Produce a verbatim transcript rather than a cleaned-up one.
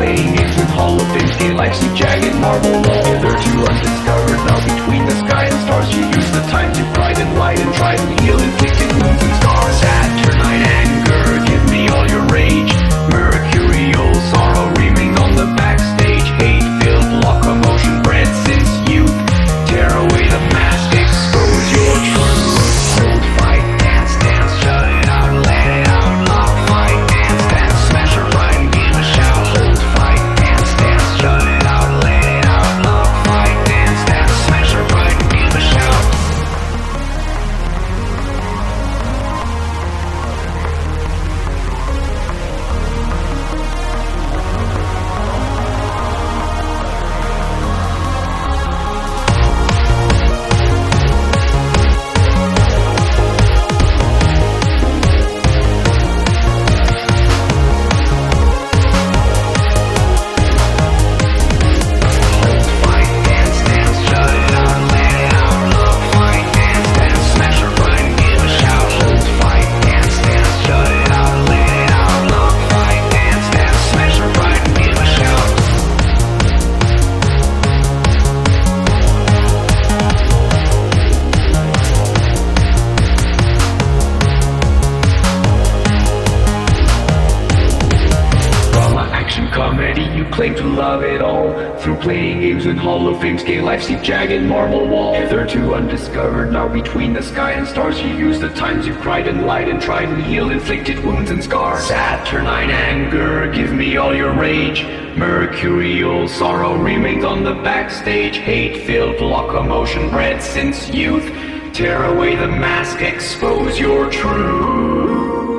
playing games with Hall of Fame, gay life, see jagged marble wall. Hitherto undiscovered, now between the sky and stars, you use the time to pride and light and try and heal inflicted wounds and scars. Saturnine anger, give me all your rage. Mercurial sorrow remains on the backstage. Hate-filled locomotion bred since youth. Tear away the mask, expose your truth. Hold, fight, dance, dance, shut it out, let it out. Lock, fight, dance, dance, smash or ride and give a shout. Hold, fight, dance, dance, shut it out, let it out. Lock, fight, dance, dance, smash or ride and give a shout. Comedy, you claim to love it all through playing games with Hall of Fame's gay life, see jagged marble wall. Hitherto undiscovered, now between the sky and stars, you use the times you've cried and lied and tried and healed inflicted wounds and scars. Saturnine anger, give me all your rage. Mercurial sorrow remains on the backstage. Hate-filled locomotion bred since youth. Tear away the mask, expose your truth.